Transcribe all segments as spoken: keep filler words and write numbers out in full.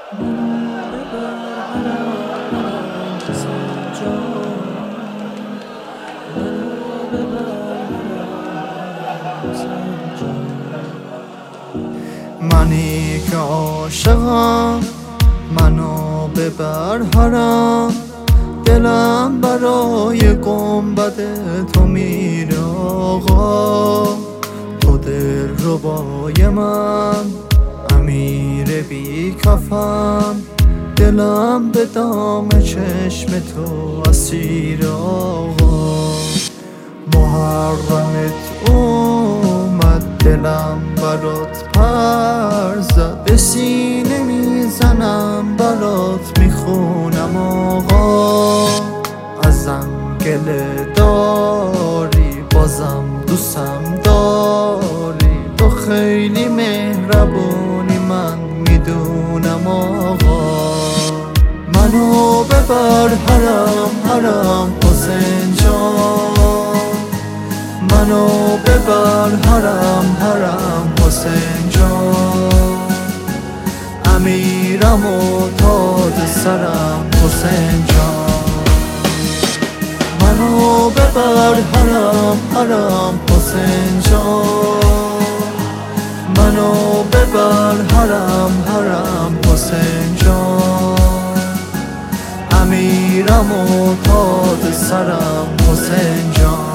منو ببر حرم حرم حسین جان، منو ببر حرم حسین جان. منی که عاشقم منو ببر حرم، دلم برای گنبد تو میره آقا. تو دل ربای من، امیر بی کفم، دلم به دام چشم تو اسیر آقا. محرمت اومد دلم برات پر زد، به سینه میزنم برات میخونم آقا. ازم گله داری بازم دوستم داری، تو خیلی مهربونی من میدونم آقا. منو ببر حرم حرم حسین جان، منو ببر حرم حرم حسین جان. امیرم و تاج سرم حسین جان. منو ببر حرم حرم حسین جان، منو ببر حرم حرم حسین جان. امیرم و تاج سرم حسین جان.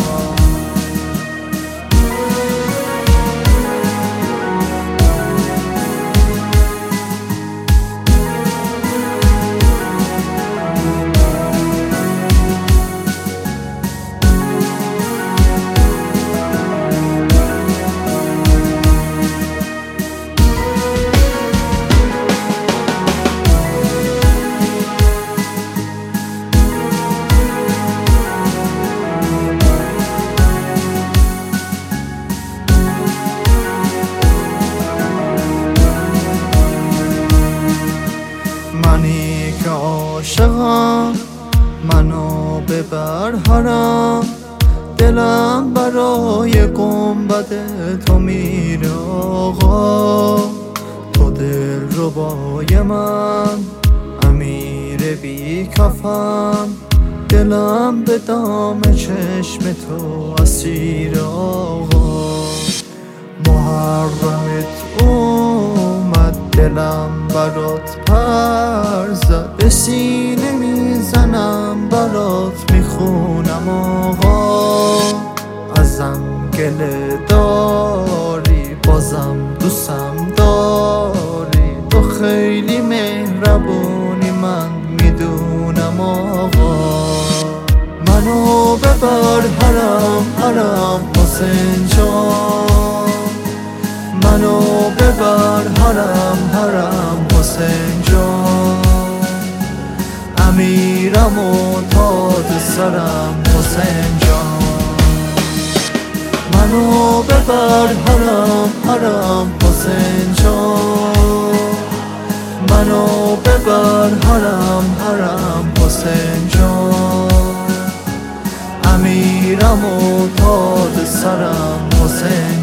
منی که عاشقم منو ببر حرم، دلم برای گنبد تو میره آقا. تو دل ربای من، امیر بی کفم، دلم به دام چشم تو اسیر آقا. محرمت اومد دلم برات پر زد، به سینه میزنم برات میخونم آقا. ازم گله داری بازم دوستم داری، تو خیلی مهربونی من میدونم آقا. منو ببر حرم حرم حسین جان، منو ببر حرم حرم حسین جان. امیرم و تاج سرم حسین جان. منو ببر حرم حرم حسین جان، منو ببر حرم حرم حسین جان. امیرم و تاج سرم حسین